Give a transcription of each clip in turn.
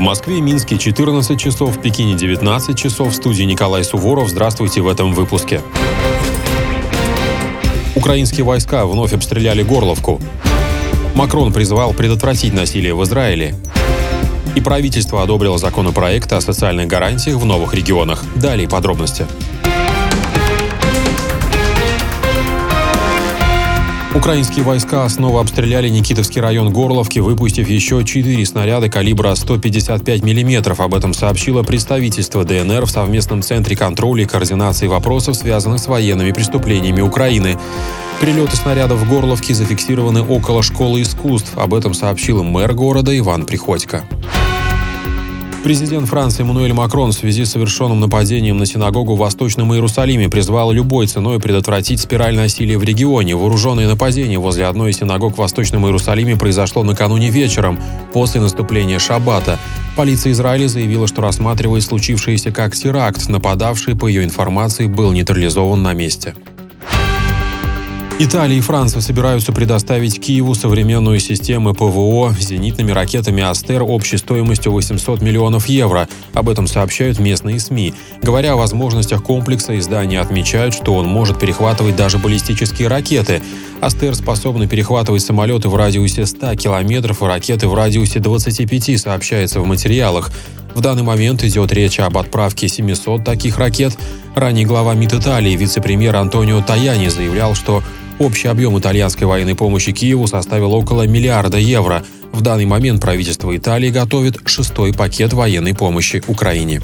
Москве и Минске 14 часов, в Пекине 19 часов. В студии Николай Суворов. Здравствуйте в этом выпуске. Украинские войска вновь обстреляли Горловку. Макрон призвал предотвратить насилие в Израиле. И правительство одобрило законопроект о социальных гарантиях в новых регионах. Далее подробности. Украинские войска снова обстреляли Никитовский район Горловки, выпустив еще 4 снаряда калибра 155 мм. Об этом сообщило представительство ДНР в совместном центре контроля и координации вопросов, связанных с военными преступлениями Украины. Прилеты снарядов в Горловке зафиксированы около школы искусств. Об этом сообщил мэр города Иван Приходько. Президент Франции Эммануэль Макрон в связи с совершенным нападением на синагогу в Восточном Иерусалиме призвал любой ценой предотвратить спираль насилия в регионе. Вооруженное нападение возле одной из синагог в Восточном Иерусалиме произошло накануне вечером, после наступления шаббата. Полиция Израиля заявила, что рассматривает случившееся как теракт. Нападавший, по ее информации, был нейтрализован на месте. Италия и Франция собираются предоставить Киеву современную систему ПВО с зенитными ракетами «Астер» общей стоимостью 800 миллионов евро. Об этом сообщают местные СМИ. Говоря о возможностях комплекса, издания отмечают, что он может перехватывать даже баллистические ракеты. «Астер» способны перехватывать самолеты в радиусе 100 километров и ракеты в радиусе 25, сообщается в материалах. В данный момент идет речь об отправке 700 таких ракет. Ранее глава МИД Италии, вице-премьер Антонио Таяни, заявлял, что общий объем итальянской военной помощи Киеву составил около миллиарда евро. В данный момент правительство Италии готовит 6-й пакет военной помощи Украине.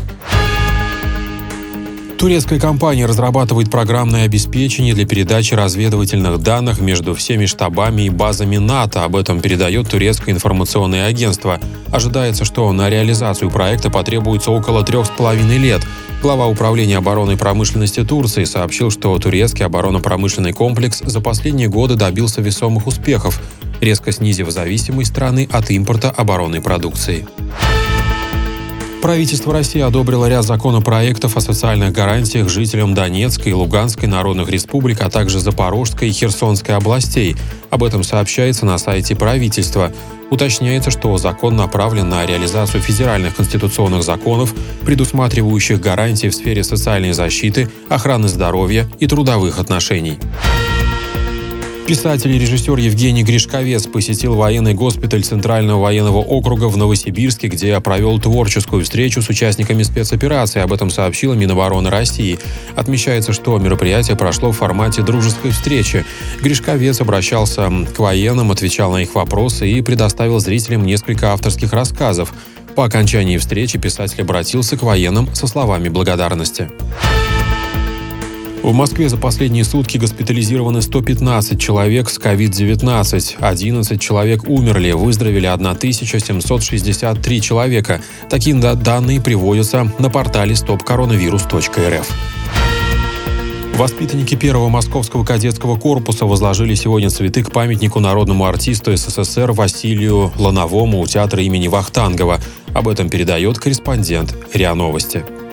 Турецкая компания разрабатывает программное обеспечение для передачи разведывательных данных между всеми штабами и базами НАТО. Об этом передает турецкое информационное агентство. Ожидается, что на реализацию проекта потребуется около 3,5 лет. Глава управления обороны и промышленности Турции сообщил, что турецкий оборонно-промышленный комплекс за последние годы добился весомых успехов, резко снизив зависимость страны от импорта оборонной продукции. Правительство России одобрило ряд законопроектов о социальных гарантиях жителям Донецкой и Луганской народных республик, а также Запорожской и Херсонской областей. Об этом сообщается на сайте правительства. Уточняется, что закон направлен на реализацию федеральных конституционных законов, предусматривающих гарантии в сфере социальной защиты, охраны здоровья и трудовых отношений. Писатель и режиссер Евгений Гришковец посетил военный госпиталь Центрального военного округа в Новосибирске, где провел творческую встречу с участниками спецоперации. Об этом сообщила Минобороны России. Отмечается, что мероприятие прошло в формате дружеской встречи. Гришковец обращался к военным, отвечал на их вопросы и предоставил зрителям несколько авторских рассказов. По окончании встречи писатель обратился к военным со словами благодарности. В Москве за последние сутки госпитализированы 115 человек с COVID-19. 11 человек умерли, выздоровели 1763 человека. Такие данные приводятся на портале stopcoronavirus.rf. Воспитанники первого московского кадетского корпуса возложили сегодня цветы к памятнику народному артисту СССР Василию Лановому у театра имени Вахтангова. Об этом передает корреспондент РИА Новости.